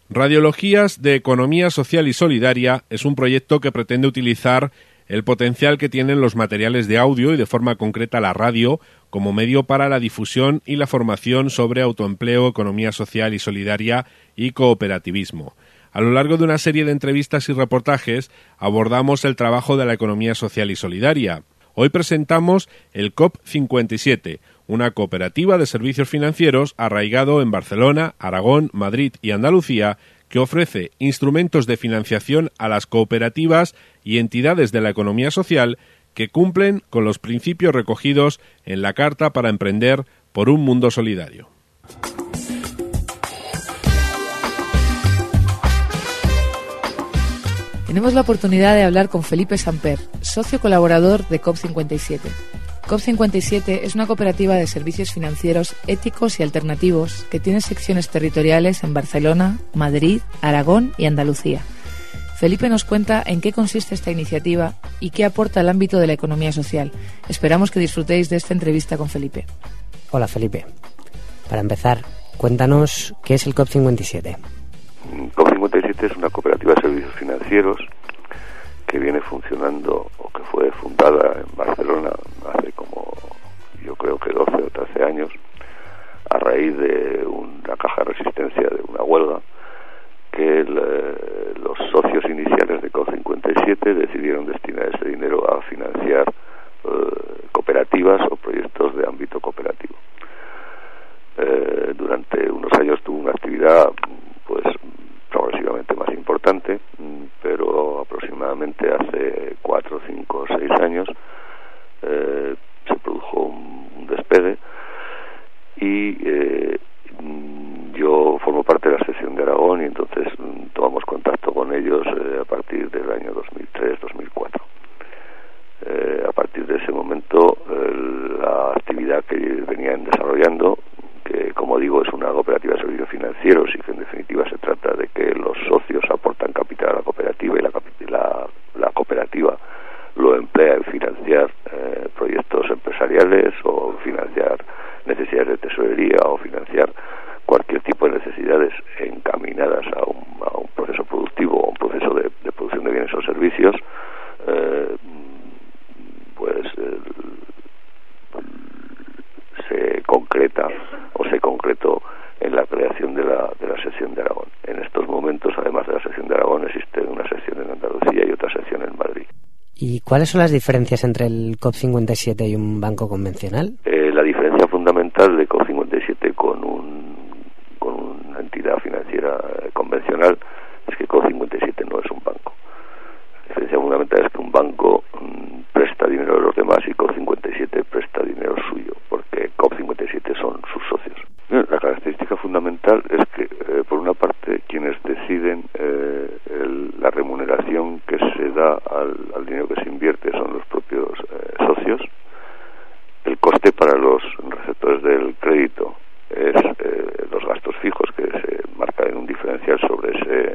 Radiologías de Economía Social y Solidaria es un proyecto que pretende utilizar el potencial que tienen los materiales de audio y de forma concreta la radio como medio para la difusión y la formación sobre autoempleo, economía social y solidaria y cooperativismo. A lo largo de una serie de entrevistas y reportajes abordamos el trabajo de la economía social y solidaria. Hoy presentamos el COP57, una cooperativa de servicios financieros arraigado en Barcelona, Aragón, Madrid y Andalucía, que ofrece instrumentos de financiación a las cooperativas y entidades de la economía social que cumplen con los principios recogidos en la Carta para Emprender por un Mundo Solidario. Tenemos la oportunidad de hablar con Felipe Samper, socio colaborador de COP57. COP57 es una cooperativa de servicios financieros éticos y alternativos que tiene secciones territoriales en Barcelona, Madrid, Aragón y Andalucía. Felipe nos cuenta en qué consiste esta iniciativa y qué aporta al ámbito de la economía social. Esperamos que disfrutéis de esta entrevista con Felipe. Hola Felipe. Para empezar, cuéntanos qué es el COP57. COP57 es una cooperativa de servicios financieros que viene funcionando o que fue fundada en Barcelona hace como yo creo que 12 o 13 años a raíz de una caja de resistencia de una huelga que los socios iniciales de COP57 decidieron destinar ese dinero a financiar cooperativas o proyectos de ámbito cooperativo. Durante unos años tuvo una actividad pues progresivamente más importante, pero aproximadamente hace 4, 5, 6 años se produjo un despegue y yo formo parte de la sección de Aragón y entonces tomamos contacto con ellos a partir del año 2003-2004. A partir de ese momento la actividad que venían desarrollando, que como digo es una cooperativa de servicios financieros y que en definitiva se trata de que los socios aportan capital a la cooperativa y la cooperativa lo emplea en financiar proyectos empresariales o financiar necesidades de tesorería o financiar cualquier tipo de necesidades encaminadas a un proceso productivo o un proceso de producción de bienes o servicios, se concreta o se concretó en la creación de la sección de Aragón. En estos momentos, además de la sección de Aragón, existe una sección en Andalucía y otra sección en Madrid. ¿Y cuáles son las diferencias entre el COP57 y un banco convencional? La diferencia fundamental de COP57 con una entidad financiera convencional es que COP57 no es un banco. La diferencia fundamental es que un banco presta dinero a los demás y COP57 presta dinero suyo, porque COP57 son sus socios. La característica fundamental es que, por una parte, quienes deciden la remuneración que se da al dinero que se invierte son los propios socios. El coste para los receptores del crédito es los gastos fijos que se marcan en un diferencial sobre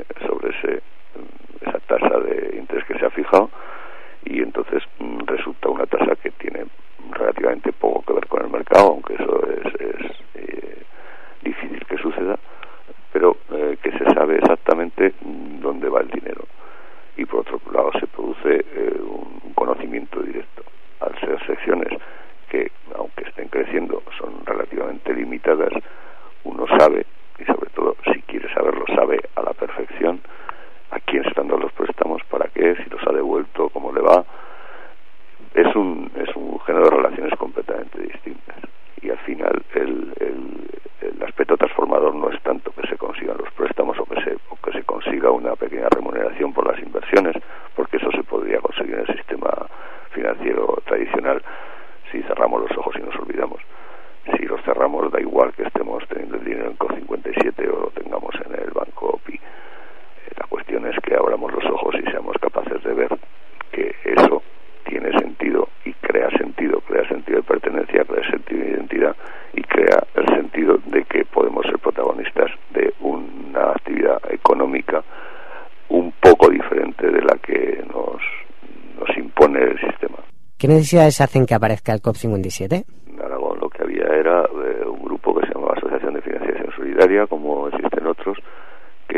esa tasa de interés que se ha fijado, y entonces resulta una tasa que tiene relativamente poco que ver con el mercado, aunque eso es difícil que suceda, pero que se sabe exactamente dónde va el dinero. Y por otro lado se produce un conocimiento directo. Al ser secciones que, aunque estén creciendo, son relativamente limitadas, uno sabe, y sobre todo si quiere saberlo, sabe a la perfección a quién se están dando los préstamos, para qué, si los ha devuelto, cómo le va. Es un género de relaciones completamente distintas. Y al final el aspecto transformador no es tanto que se consigan los préstamos o que se consiga una pequeña remuneración por las inversiones, porque eso se podría conseguir en el sistema financiero tradicional si cerramos los ojos y nos olvidamos. Si los cerramos, da igual que estemos teniendo el dinero en COP57 o lo tengamos en el banco OPI. La cuestión es que abramos los ojos y seamos capaces de ver que eso tiene sentido y crea sentido de pertenencia, crea sentido de identidad y crea el sentido de que podemos ser protagonistas de una actividad económica un poco diferente de la que nos impone el sistema. ¿Qué necesidades hacen que aparezca el COP57? En Aragón lo que había era un grupo que se llamaba Asociación de Financiación Solidaria, como existen otros, que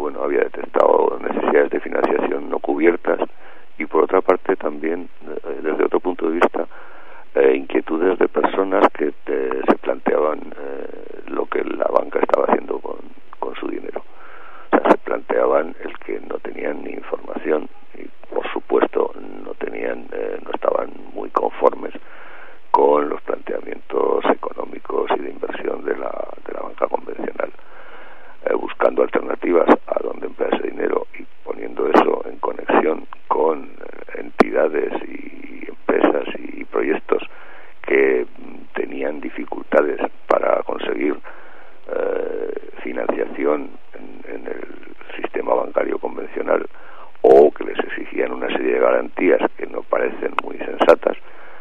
bueno, había detectado necesidades de financiación no cubiertas y por otra parte también, desde otro punto de vista, inquietudes de personas que se planteaban lo que la banca estaba haciendo con su dinero. O sea, se planteaban el que no tenían ni información y, por supuesto, no estaban muy conformes con los planteamientos económicos y de inversión de la banca convencional, buscando alternativas a dónde emplear ese dinero y poniendo eso en conexión con entidades y empresas y proyectos que tenían dificultades para conseguir financiación en el sistema bancario convencional, o que les exigían una serie de garantías que no parecen muy sensatas.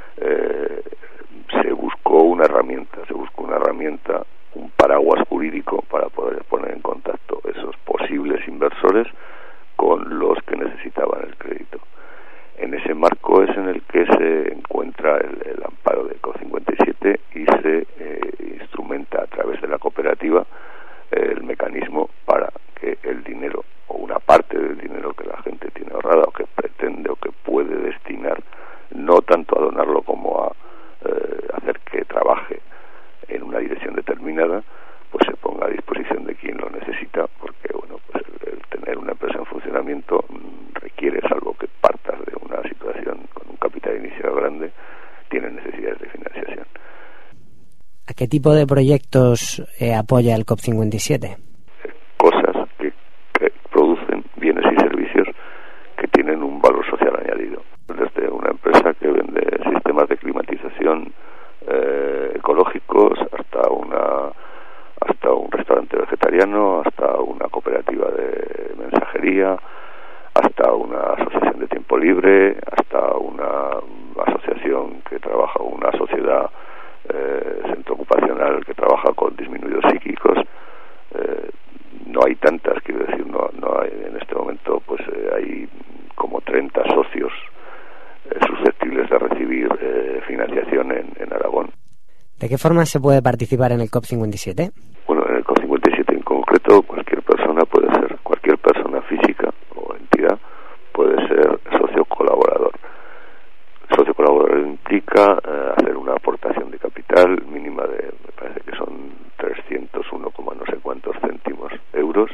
Se buscó una herramienta, un paraguas jurídico para poder poner en contacto esos posibles inversores con los que necesitaban el crédito. En ese marco es en el que se encuentra el amparo de COP57 y se instrumenta a través de la cooperativa el mecanismo para que el dinero, o una parte del dinero que la gente tiene ahorrada o que pretende o que puede destinar, no tanto a donarlo como a hacer que trabaje en una dirección determinada, pues se ponga a disposición de quien lo necesita, porque bueno, pues el tener una empresa en funcionamiento requiere, salvo que partas de una situación con un capital inicial grande, tiene necesidades de financiación. ¿A qué tipo de proyectos apoya el COP57? Cosas que producen bienes y servicios que tienen un valor social añadido. Desde una empresa que vende sistemas de climatización ecológicos hasta un restaurante vegetariano, hasta una cooperativa de mensajería, hasta una asociación de tiempo libre, hasta una asociación que trabaja, una sociedad centro ocupacional que trabaja con disminuidos psíquicos. No hay tantas, quiero decir, no hay en este momento, pues hay como 30 socios susceptibles de recibir financiación en Aragón. ¿De qué forma se puede participar en el COP57? Bueno, en el COP57 en concreto, cualquier persona física o entidad puede ser socio colaborador. Socio colaborador implica hacer una aportación de capital mínima de, me parece que son 301, no sé cuántos céntimos euros,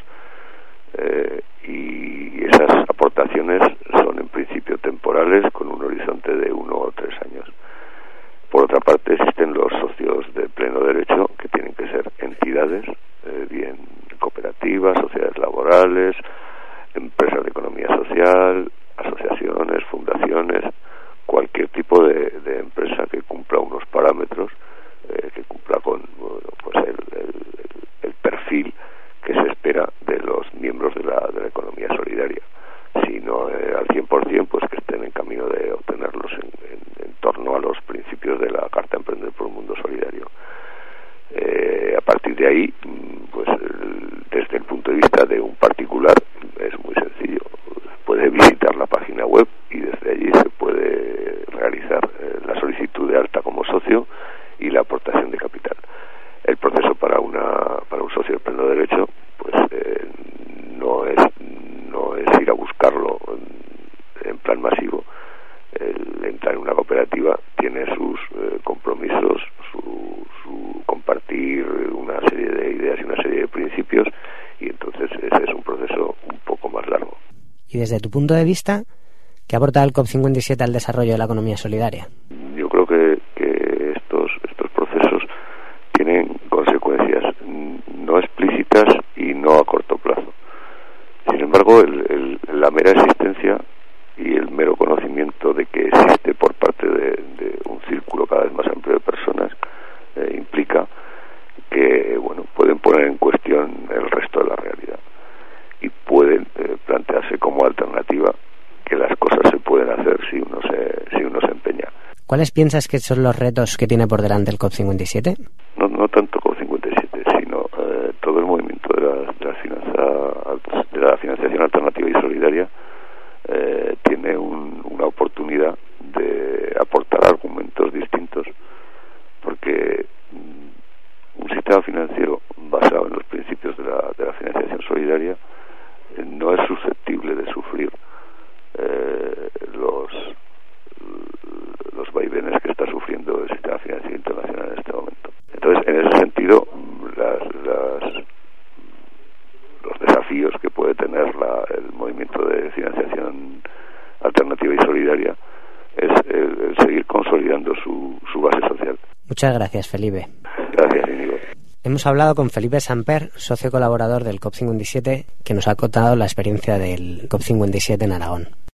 y esas aportaciones son en principio temporales con un horizonte de 1 o 3 años. Por otra parte, existen los socios de pleno derecho, que tienen que ser entidades, bien cooperativas, sociedades laborales, empresas de economía social, asociaciones, fundaciones, cualquier tipo de empresa que cumpla unos parámetros, que cumpla con pues el perfil que se espera de los miembros de la economía solidaria. Si no al 100%, pues que estén en camino de obtenerlos en torno a los principios de la Carta Emprender por un Mundo Solidario. A partir de ahí, pues desde el punto de vista de un particular, es muy sencillo. Puede visitar la página web y desde allí se puede realizar la solicitud de alta como socio y la aportación de capital. El proceso para un socio de pleno derecho, pues no es ir a buscarlo en plan masivo. El entrar en una cooperativa tiene sus compromisos, su compartir una serie de ideas y una serie de principios, y entonces ese es un proceso un poco más largo. Y desde tu punto de vista, ¿qué aporta el COP57 al desarrollo de la economía solidaria? Yo creo que estos procesos tienen consecuencias no explícitas y no a corto plazo. Sin embargo, la mera existencia y el mero conocimiento de que existe por parte de un círculo cada vez más amplio de personas implica que pueden poner en cuestión el resto de la realidad y pueden plantearse como alternativa que las cosas se pueden hacer si uno se empeña. ¿Cuáles piensas que son los retos que tiene por delante el COP57? No tanto COP57, sino todo el movimiento de la financiación alternativa y solidaria tiene una oportunidad de aportar argumentos distintos, porque un sistema financiero basado en los principios de la financiación solidaria Muchas gracias, Felipe. Gracias, Íñigo. Hemos hablado con Felipe Samper, socio colaborador del COP57, que nos ha contado la experiencia del COP57 en Aragón.